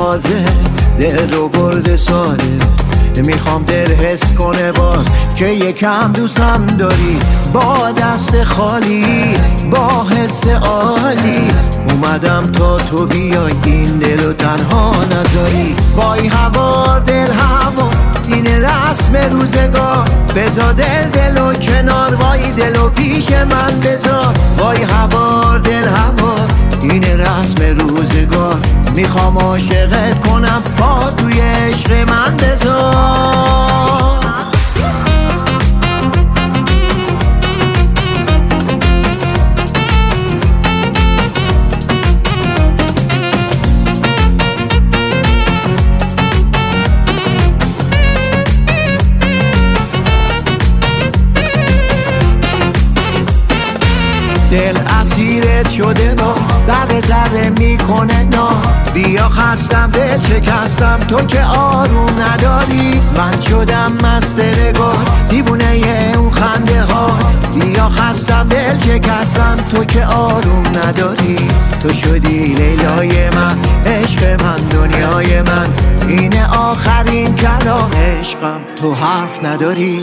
تازه دل رو برده ساده. میخوام دل حس کنه باز که یکم دوستم داری. با دست خالی با حس عالی اومدم تا تو بیای این دل و تنها نذاری. وای هوار دل هوا این رسم روزگار. بذار دل و کنار وای دل و پیش من بذار. وای هوار دل هوا این رسم روزگار. میخوام عاشقت کنم پا توی عشق من بذار. دل اسیرت شده با ذره ذره میکنه ناز. بیا خستم دل شکستم تو که آروم نداری. من شدم مست نگاه دیوونه اون خنده ها. بیا خستم دل شکستم تو که آروم نداری. تو شدی لیلای من عشق من دنیای من. اینه آخرین کلام عشقم تو حرف نداری.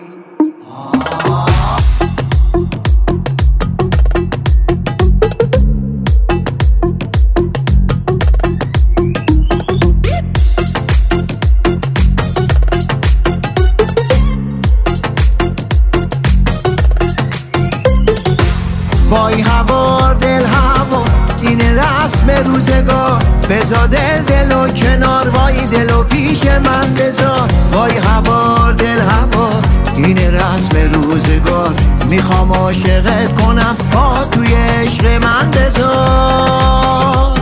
وای هوار دل هوا این رسم روزگار. بذار دل و کنار وای دل و پیش من بذار. وای هوار دل هوا این رسم روزگار. میخوام عاشقت کنم پا توی عشق من بذار.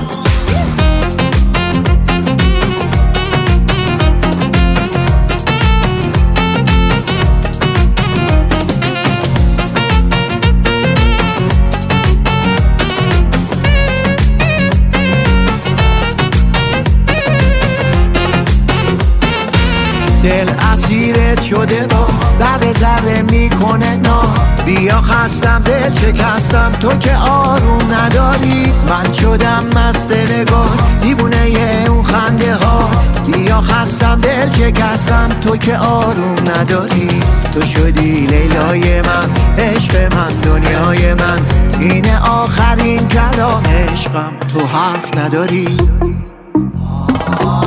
دل اسیرت شده با ذره ذره میکنه ناز. بیا خستم دل شکستم تو که آروم نداری. من شدم مست نگاه دیوونه اون خنده ها. بیا خستم دل شکستم تو که آروم نداری. تو شدی لیلای من عشق من دنیای من. اینه آخرین کلام عشقم تو حرف نداری.